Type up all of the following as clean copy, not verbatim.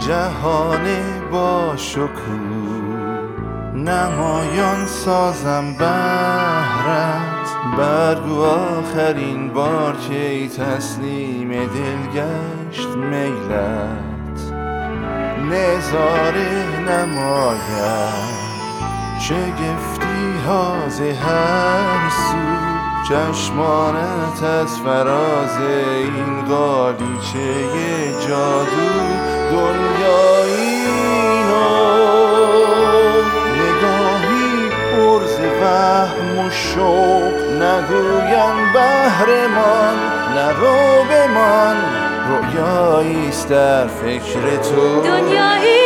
جهان با شکوه نمایان سازم بهرت، برگو آخرین بار که ای تسلیم دل گشت میلت، نظاره نماید شگفتی ها ز هر سو، چشمانت از فراز این قالیچه جادو، دنیایی نگاهی پر ز وهم و شوق، نگویم بهرمان نرو بمان، رویاییست در فکر تو. دنیایی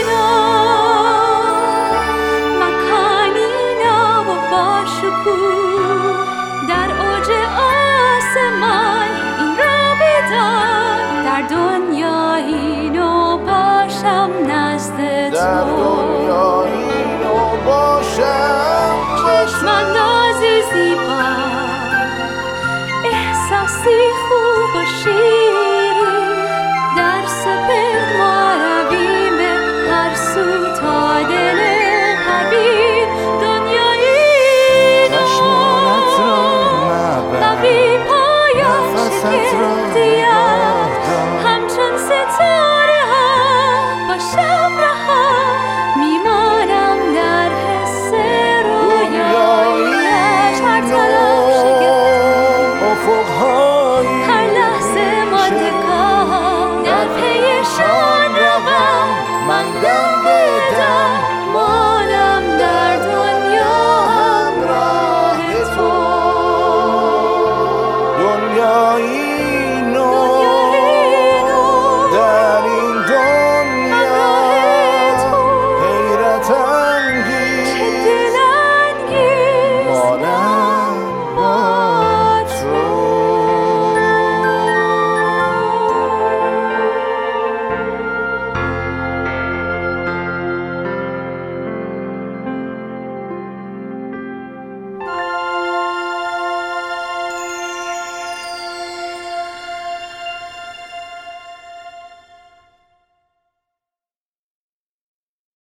مکانی نو و با شکوه، در اوج آسمان این را بدان، در دنیایی نو باشم نزد تو، در دنیایی نو باشم چشم‌اندازی زیبا، احساسی خوب و شیرین، در سپهر ما رویم هر سو تا دل پروین. دنیایی چشمانت را مبند، بی پایان نفست را شگفتیم، همچون ستاره ها با شب رها، میمانم در حس رویاییش، هر طرف شگفتیم. افقها